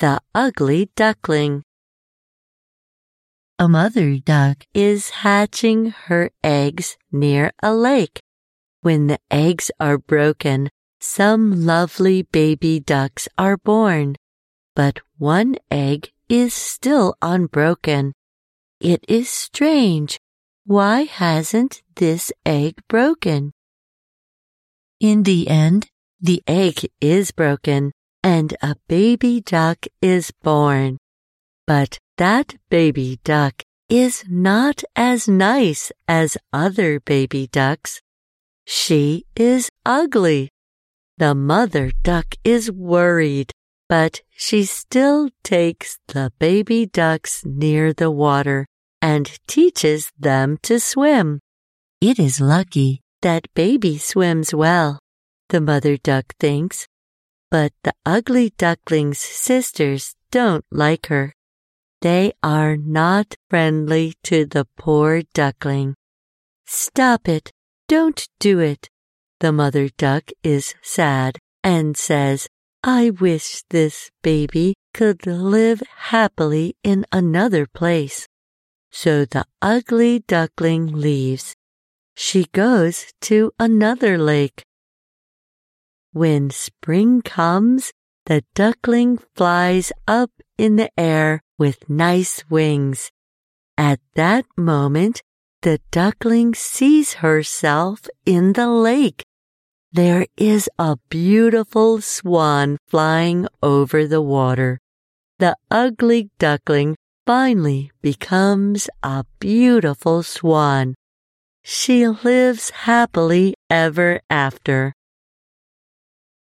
The Ugly Duckling. A mother duck is hatching her eggs near a lake. When the eggs are broken, some lovely baby ducks are born, but one egg is still unbroken. It is strange. Why hasn't this egg broken? In the end, the egg is broken and a baby duck is born. But that baby duck is not as nice as other baby ducks. She is ugly. The mother duck is worried, but she still takes the baby ducks near the water and teaches them to swim. It is lucky that baby swims well, the mother duck thinks, but the ugly duckling's sisters don't like her. They are not friendly to the poor duckling. Stop it! Don't do it! The mother duck is sad and says, I wish this baby could live happily in another place. So the ugly duckling leaves. She goes to another lake. When spring comes, the duckling flies up in the air with nice wings. At that moment, the duckling sees herself in the lake. There is a beautiful swan flying over the water. The ugly duckling finally becomes a beautiful swan. She lives happily ever after.